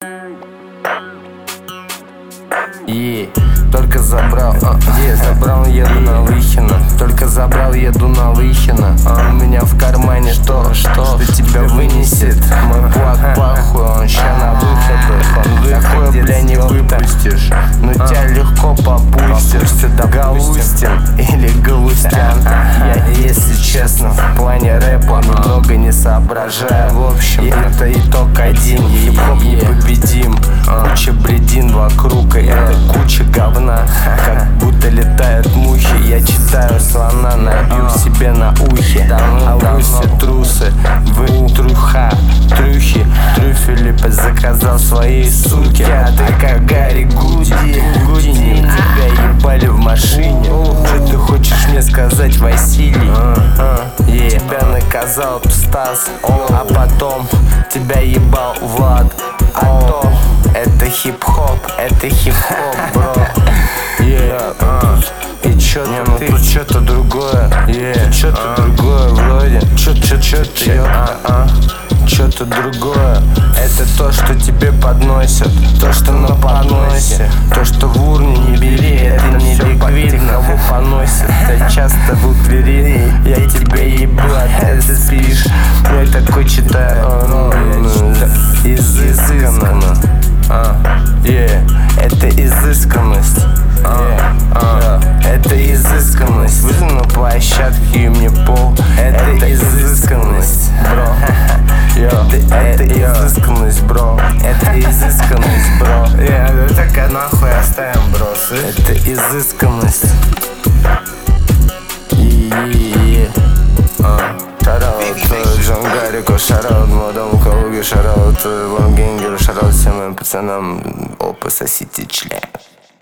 Только забрал, забрал, еду на Выхино. Только забрал, еду на Выхино. У меня в кармане что тебя вынесет. Мой плак плохой, он ща на выходах. Он выходит, бля, не выпустишь. Но тебя легко попустят. Галустин или Галустян. Я, если честно, в плане рэпа много не соображаю. В общем, это итог один. Хип-хоп непобедим. Куча бредин вокруг, и это куча говна. Как будто летают мухи. Я читаю слона, набил себе на ухе. А вы все трусы, вы труха, трюхи, трюфели заказал своей суки. А ты как Гарри Гудини, тебя ебали в машине. Что ты хочешь мне сказать, Василий? Тебя наказал Стас, а потом тебя ебал Влад. А то это хип-хоп, бро. И чё, ну тут что-то другое, что-то другое вроде. Что-то другое. Это то, что тебе подносят, то, что на подносе. То, что в урне не бери, это не ликвидно. Кого поносит, это часто в двери. Я тебя ебу, а ты спишь. Я такой читаю, изысканно. Это изысканность. Это изысканность. Выйду на площадке и мне пол. Это изысканность, бро. Это изысканность, бро. Это изысканность, бро. Так нахуй оставим, бро. Это изысканность. Шараут Джангарику, шараут молодому Калуге, шараут Вангенгеру, шараут всем моим пацанам. Опа, сосите член.